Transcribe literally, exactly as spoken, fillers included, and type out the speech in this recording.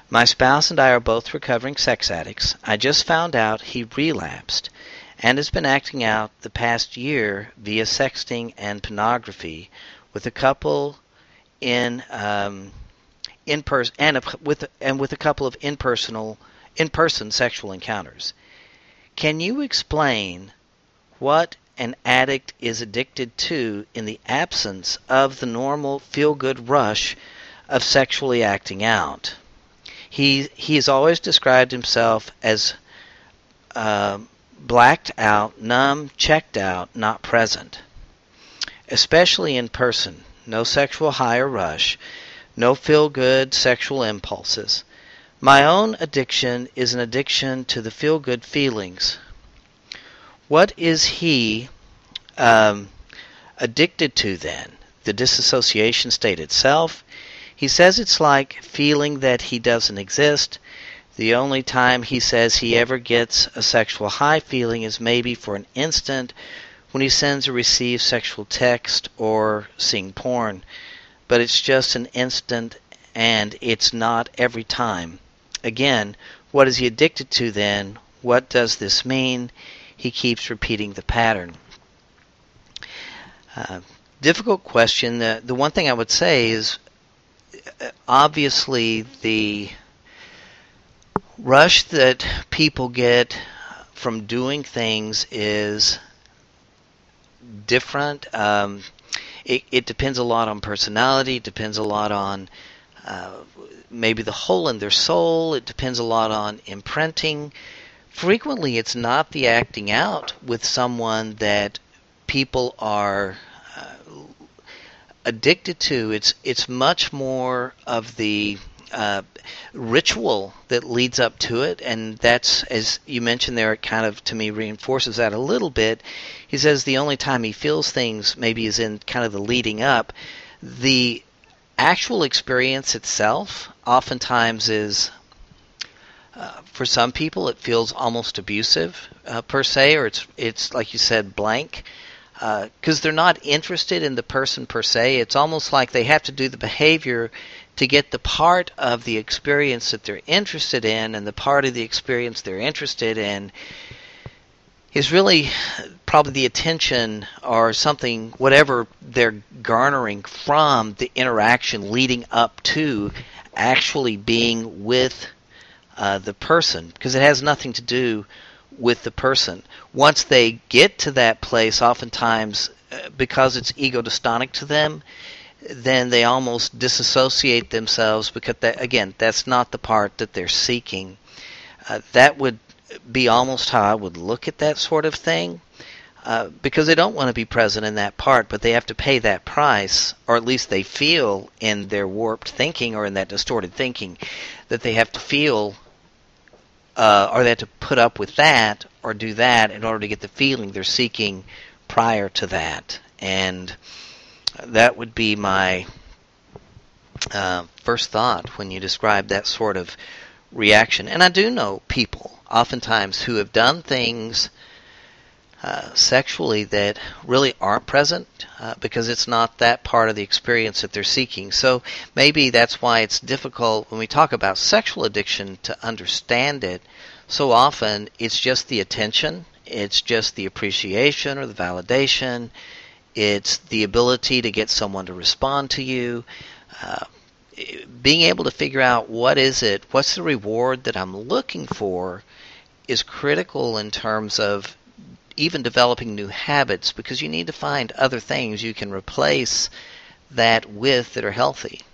My spouse and I are both recovering sex addicts. I just found out he relapsed and has been acting out the past year via sexting and pornography with a couple in um, in person and a, with and with a couple of impersonal in-person sexual encounters. Can you explain what an addict is addicted to in the absence of the normal feel-good rush of sexually acting out? He he has always described himself as uh, blacked out, numb, checked out, not present. Especially in person. No sexual high or rush. No feel-good sexual impulses. My own addiction is an addiction to the feel-good feelings. What is he um, addicted to then? The disassociation state itself? He says it's like feeling that he doesn't exist. The only time he says he ever gets a sexual high feeling is maybe for an instant when he sends or receives sexual text or seeing porn. But it's just an instant and it's not every time. Again, what is he addicted to then? What does this mean? He keeps repeating the pattern. Uh, difficult question. The, the one thing I would say is obviously the rush that people get from doing things is different. Um, it, it depends a lot on personality. It depends a lot on uh, maybe the hole in their soul. It depends a lot on imprinting. Frequently, it's not the acting out with someone that people are uh, addicted to. It's it's much more of the uh, ritual that leads up to it, and that's, as you mentioned there, it kind of, to me, reinforces that a little bit. He says the only time he feels things maybe is in kind of the leading up. The actual experience itself oftentimes is, uh, for some people, it feels almost abusive uh, per se, or it's it's like you said, blank, because uh, they're not interested in the person per se. It's almost like they have to do the behavior to get the part of the experience that they're interested in, and the part of the experience they're interested in is really probably the attention or something, whatever they're garnering from the interaction leading up to actually being with uh, the person, because it has nothing to do with the person. Once they get to that place, oftentimes, uh, because it's ego-dystonic to them, then they almost disassociate themselves, because, that, again, that's not the part that they're seeking. Uh, that would be almost how I would look at that sort of thing, uh, because they don't want to be present in that part, but they have to pay that price, or at least they feel in their warped thinking or in that distorted thinking that they have to feel, uh, or they have to put up with that or do that in order to get the feeling they're seeking prior to that. And that would be my uh, first thought when you describe that sort of reaction. And I do know people oftentimes who have done things uh, sexually that really aren't present uh, because it's not that part of the experience that they're seeking. So maybe that's why it's difficult when we talk about sexual addiction to understand it. So often it's just the attention, it's just the appreciation or the validation, it's the ability to get someone to respond to you. Uh, being able to figure out what is it, what's the reward that I'm looking for, is critical in terms of even developing new habits, because you need to find other things you can replace that with that are healthy.